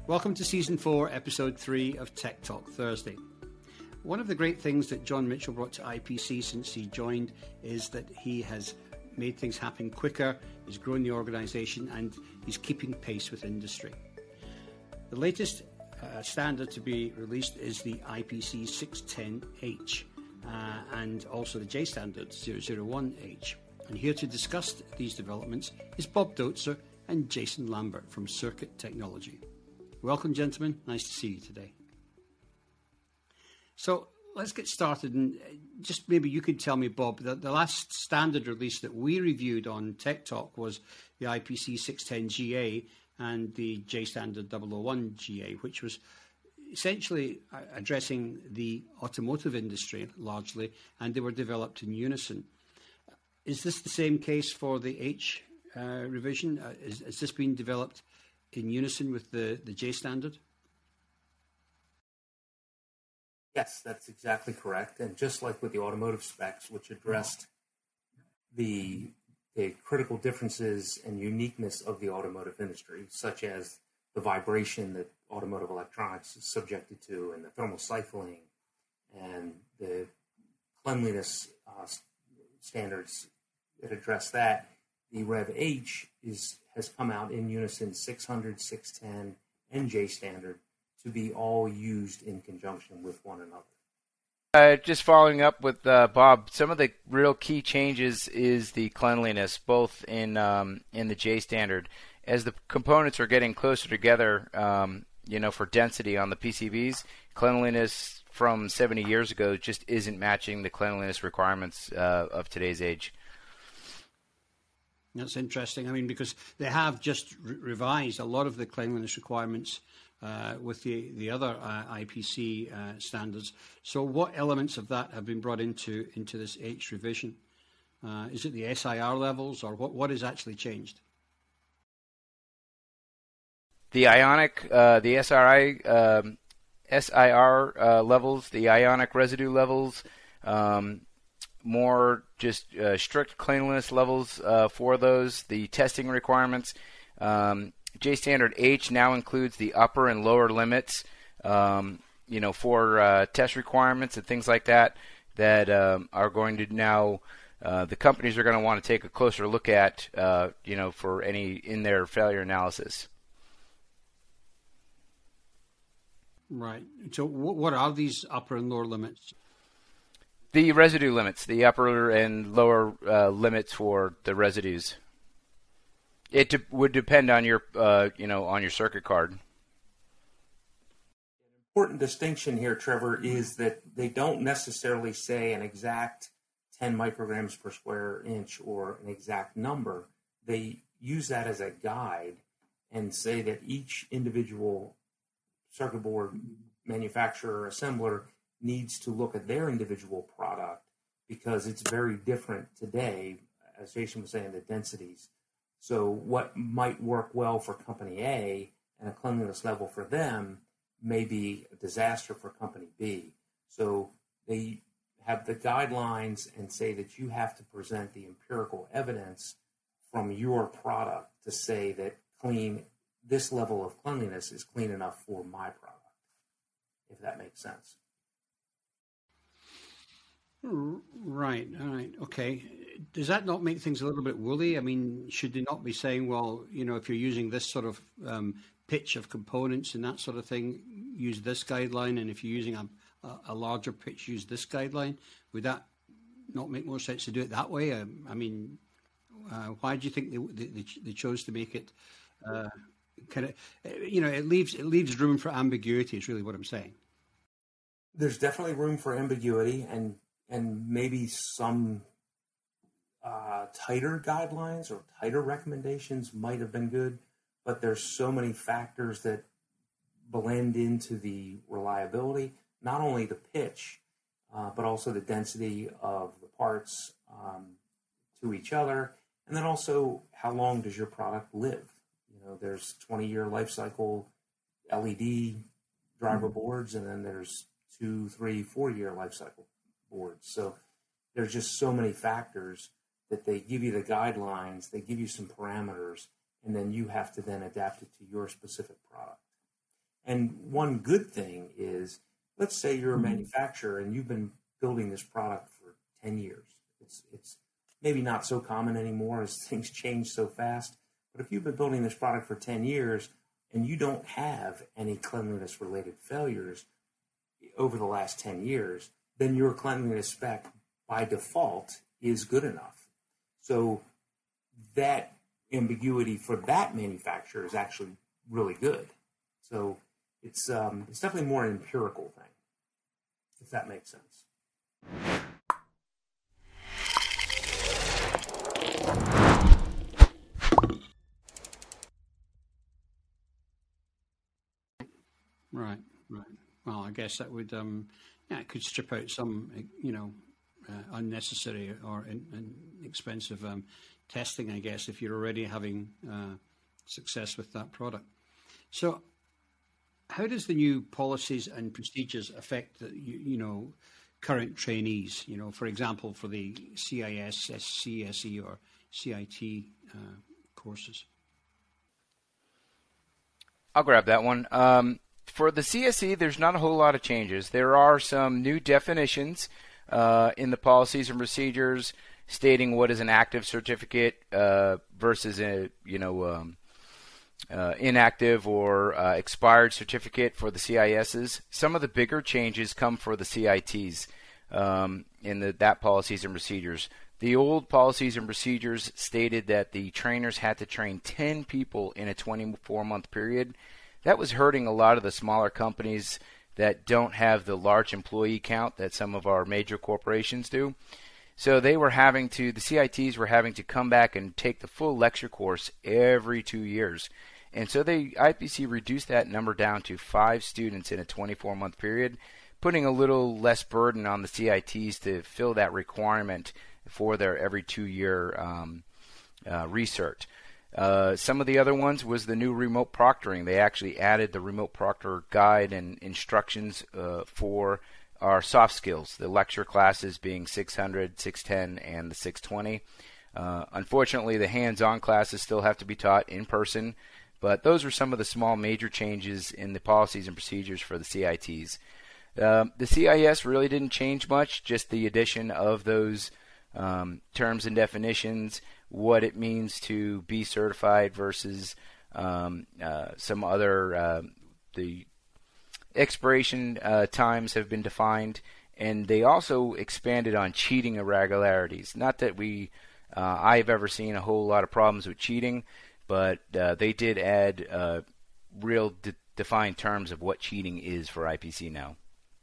Welcome to Season 4, Episode 3 of Tech Talk Thursday. One of the great things that John Mitchell brought to IPC since he joined is that he has made things happen quicker, he's grown the organisation, and he's keeping pace with industry. The latest standard to be released is the IPC 610H and also the J standard 001H. And here to discuss these developments is Bob Doetzer and Jason Lambert from Circuit Technology. Welcome, gentlemen. Nice to see you today. So let's get started, and just maybe you could tell me, Bob, that the last standard release that we reviewed on Tech Talk was the IPC 610GA and the J standard 001GA, which was essentially addressing the automotive industry largely, and they were developed in unison. Is this the same case for the H revision? Has this been developed in unison with the J standard? Yes, that's exactly correct. And just like with the automotive specs, which addressed the critical differences and uniqueness of the automotive industry, such as the vibration that automotive electronics is subjected to, and the thermal cycling, and the cleanliness standards that address that, the Rev H has come out in unison 600, 610, and J standard to be all used in conjunction with one another. Just following up with Bob, some of the real key changes is the cleanliness, both in the J standard. As the components are getting closer together, for density on the PCBs, cleanliness from 70 years ago just isn't matching the cleanliness requirements of today's age. That's interesting. I mean, because they have just revised a lot of the cleanliness requirements with the other IPC standards. So what elements of that have been brought into this H revision? Is it the SIR levels, or what has actually changed? The ionic, the SIR levels, the ionic residue levels, more just strict cleanliness levels for those, the testing requirements. J standard H now includes the upper and lower limits, for test requirements and things like that are going to now, the companies are going to want to take a closer look at, for any in their failure analysis. Right. So what are these upper and lower limits? The residue limits, the upper and lower limits for the residues. It would depend on your, on your circuit card. An important distinction here, Trevor, is that they don't necessarily say an exact 10 micrograms per square inch or an exact number. They use that as a guide and say that each individual circuit board manufacturer or assembler needs to look at their individual product because it's very different today, as Jason was saying, the densities. So what might work well for company A and a cleanliness level for them may be a disaster for company B. So they have the guidelines and say that you have to present the empirical evidence from your product to say that this level of cleanliness is clean enough for my product, if that makes sense. Right. All right. Okay. Does that not make things a little bit woolly? I mean, should they not be saying, well, if you're using this sort of pitch of components and that sort of thing, use this guideline, and if you're using a larger pitch, use this guideline? Would that not make more sense to do it that way? Why do you think they chose to make it kind of? It leaves room for ambiguity. Is really what I'm saying. There's definitely room for ambiguity, and maybe some tighter guidelines or tighter recommendations might have been good, but there's so many factors that blend into the reliability, not only the pitch, but also the density of the parts to each other, and then also how long does your product live? There's 20-year life cycle LED driver boards, and then there's 2, 3, 4-year life cycle boards. So there's just so many factors that they give you the guidelines, they give you some parameters, and then you have to then adapt it to your specific product. And one good thing is, let's say you're a manufacturer and you've been building this product for 10 years. It's maybe not so common anymore as things change so fast. But if you've been building this product for 10 years and you don't have any cleanliness-related failures over the last 10 years, then your cleanliness spec by default is good enough. So that ambiguity for that manufacturer is actually really good. So it's definitely more an empirical thing, if that makes sense. Right. Well, I guess that would, it could strip out some, unnecessary or expensive testing, I guess, if you're already having success with that product. So how does the new policies and procedures affect the, current trainees? For example, for the CIS, CSE, or CIT courses? I'll grab that one. For the CSE, there's not a whole lot of changes. There are some new definitions in the policies and procedures stating what is an active certificate versus a inactive or expired certificate for the CISs. Some of the bigger changes come for the CITs in that policies and procedures. The old policies and procedures stated that the trainers had to train 10 people in a 24-month period. That was hurting a lot of the smaller companies that don't have the large employee count that some of our major corporations do. So the CITs were having to come back and take the full lecture course every 2 years. And so IPC reduced that number down to 5 students in a 24-month period, putting a little less burden on the CITs to fill that requirement for their every 2-year research. Some of the other ones was the new remote proctoring. They actually added the remote proctor guide and instructions for our soft skills, the lecture classes being 600, 610, and the 620. Unfortunately, the hands-on classes still have to be taught in person, but those are some of the small major changes in the policies and procedures for the CITs. The CIS really didn't change much, just the addition of those terms and definitions, what it means to be certified versus some other, the expiration times have been defined, and they also expanded on cheating irregularities. Not that I've ever seen a whole lot of problems with cheating, but they did add real defined terms of what cheating is for IPC now.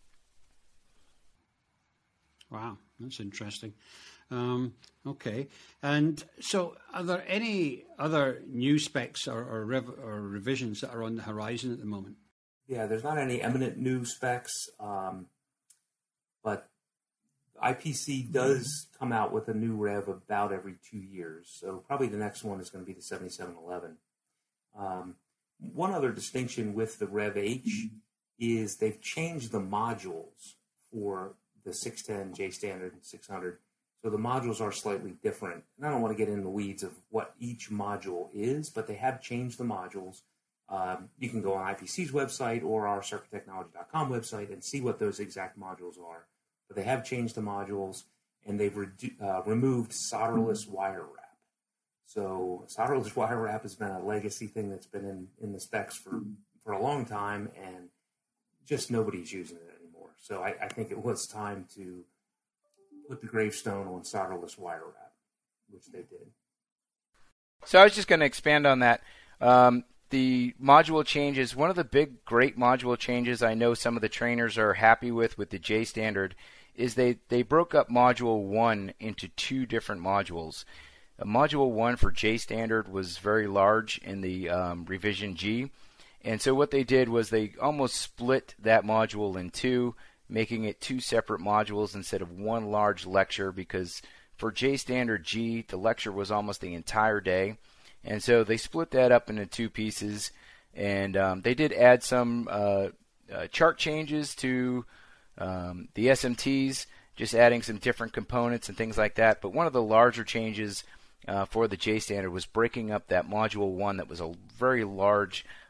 Wow, that's interesting. Okay, and so are there any other new specs or revisions that are on the horizon at the moment? Yeah, there's not any eminent new specs, but IPC does come out with a new rev about every 2 years. So probably the next one is going to be the 7711. One other distinction with the Rev H is they've changed the modules for the 610, J Standard, and 600. So the modules are slightly different. And I don't want to get into the weeds of what each module is, but they have changed the modules. You can go on IPC's website or our circuittechnology.com website and see what those exact modules are. But they have changed the modules, and they've removed solderless wire wrap. So solderless wire wrap has been a legacy thing that's been in the specs for a long time, and just nobody's using it anymore. So I think it was time to put the gravestone on solderless wire wrap, which they did. So I was just going to expand on that. The module changes, one of the big, great module changes I know some of the trainers are happy with the J Standard is they broke up Module 1 into 2 different modules. Module 1 for J Standard was very large in the Revision G, and so what they did was they almost split that module in 2, making it 2 separate modules instead of one large lecture, because for J Standard G, the lecture was almost the entire day. And so they split that up into 2 pieces, and they did add some chart changes to the SMTs, just adding some different components and things like that. But one of the larger changes for the J Standard was breaking up that Module 1 that was a very large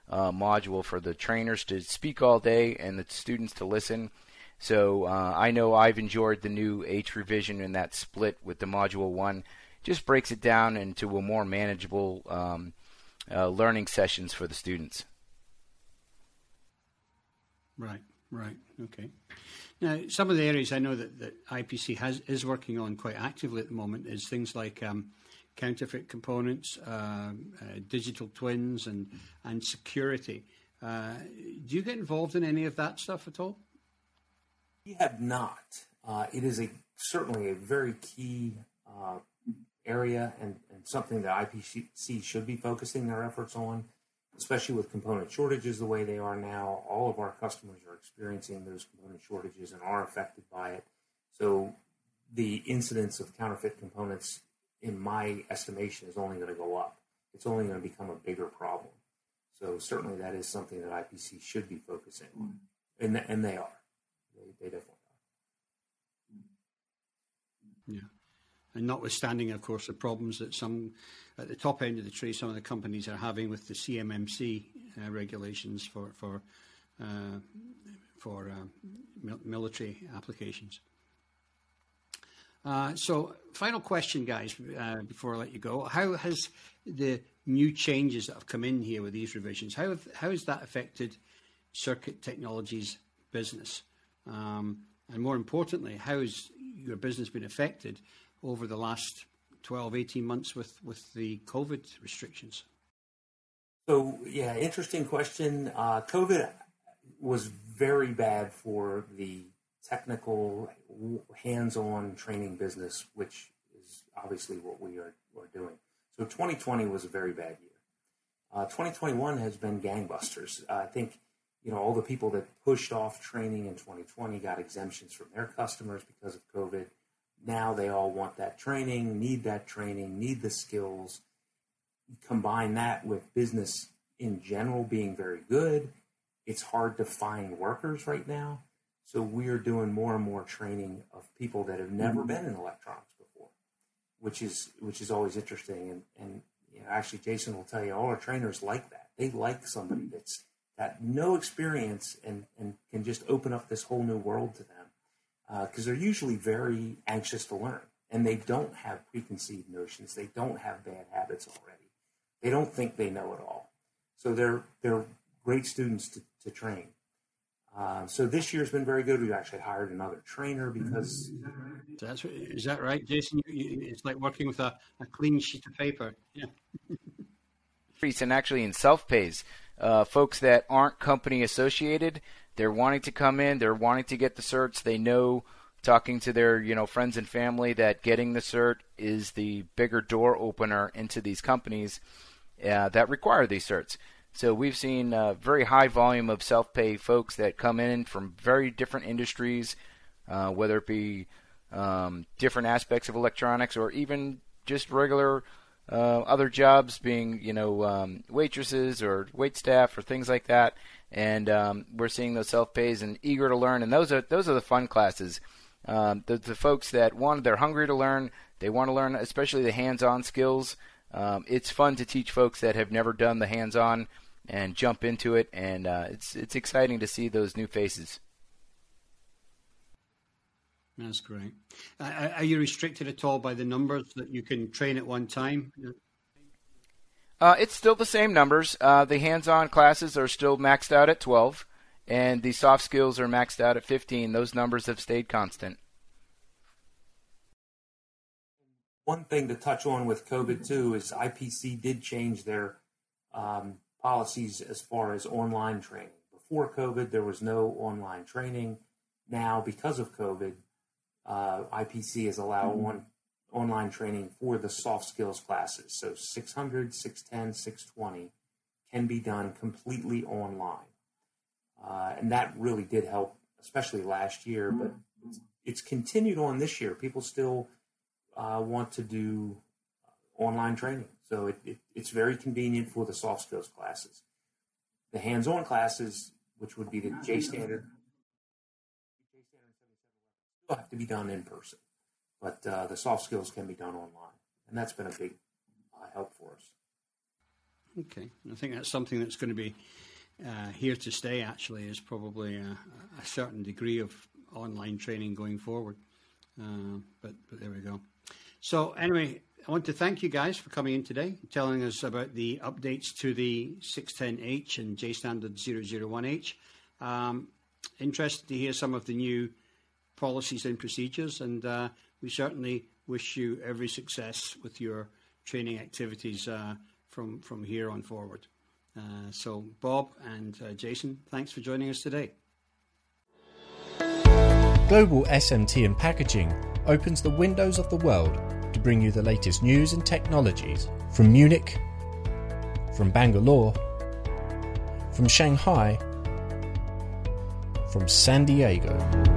module for the trainers to speak all day and the students to listen. So I know I've enjoyed the new H revision, and that split with the Module 1 just breaks it down into a more manageable learning sessions for the students. Right, okay. Now, some of the areas I know that IPC is working on quite actively at the moment is things like counterfeit components, digital twins, and security. Do you get involved in any of that stuff at all? We have not. It is certainly a very key area and something that IPC should be focusing their efforts on, especially with component shortages the way they are now. All of our customers are experiencing those component shortages and are affected by it. So the incidence of counterfeit components, in my estimation, is only going to go up. It's only going to become a bigger problem. So certainly that is something that IPC should be focusing on. And they are. They definitely are. Yeah. And notwithstanding, of course, the problems that at the top end of the tree, some of the companies are having with the CMMC regulations for military applications. So, final question, guys, before I let you go. How has the new changes that have come in here with these revisions, how has that affected Circuit Technologies business? And more importantly, how has your business been affected over the last 12, 18 months with the COVID restrictions? So, yeah, interesting question. COVID was very bad for the technical, hands-on training business, which is obviously what we are doing. So 2020 was a very bad year. 2021 has been gangbusters. I think, all the people that pushed off training in 2020 got exemptions from their customers because of COVID. Now they all want that training, need the skills. Combine that with business in general being very good. It's hard to find workers right now. So we are doing more and more training of people that have never been in electronics before, which is always interesting. And actually, Jason will tell you, all our trainers like that. They like somebody that's got no experience and can just open up this whole new world to them, because they're usually very anxious to learn, and they don't have preconceived notions. They don't have bad habits already. They don't think they know it all. So they're great students to train. So this year's been very good. We've actually hired another trainer because... Is that right, Jason? It's like working with a clean sheet of paper. Yeah. And actually in self-pays, folks that aren't company associated, they're wanting to come in, they're wanting to get the certs. They know, talking to their friends and family, that getting the cert is the bigger door opener into these companies that require these certs. So we've seen a very high volume of self-pay folks that come in from very different industries, whether it be different aspects of electronics or even just regular other jobs, being waitresses or wait staff or things like that. And we're seeing those self-pays and eager to learn. And those are the fun classes. The folks that they're hungry to learn. They want to learn, especially the hands-on skills. It's fun to teach folks that have never done the hands-on and jump into it, and it's exciting to see those new faces. That's great. Are you restricted at all by the numbers that you can train at one time? It's still the same numbers. The hands-on classes are still maxed out at 12, and the soft skills are maxed out at 15. Those numbers have stayed constant. One thing to touch on with COVID, too, is IPC did change their policies as far as online training. Before COVID, there was no online training. Now, because of COVID, IPC has allowed online training for the soft skills classes. So 600, 610, 620 can be done completely online. And that really did help, especially last year. But it's continued on this year. People still want to do online training. So it's very convenient for the soft skills classes. The hands-on classes, which would be the J Standard, still have to be done in person. But the soft skills can be done online. And that's been a big help for us. Okay. I think that's something that's going to be here to stay, actually, is probably a certain degree of online training going forward. But there we go. So anyway, I want to thank you guys for coming in today, telling us about the updates to the 610H and JStandard 001H. Interested to hear some of the new policies and procedures, and we certainly wish you every success with your training activities from here on forward. So Bob and Jason, thanks for joining us today. Global SMT and Packaging opens the windows of the world to bring you the latest news and technologies from Munich, from Bangalore, from Shanghai, from San Diego.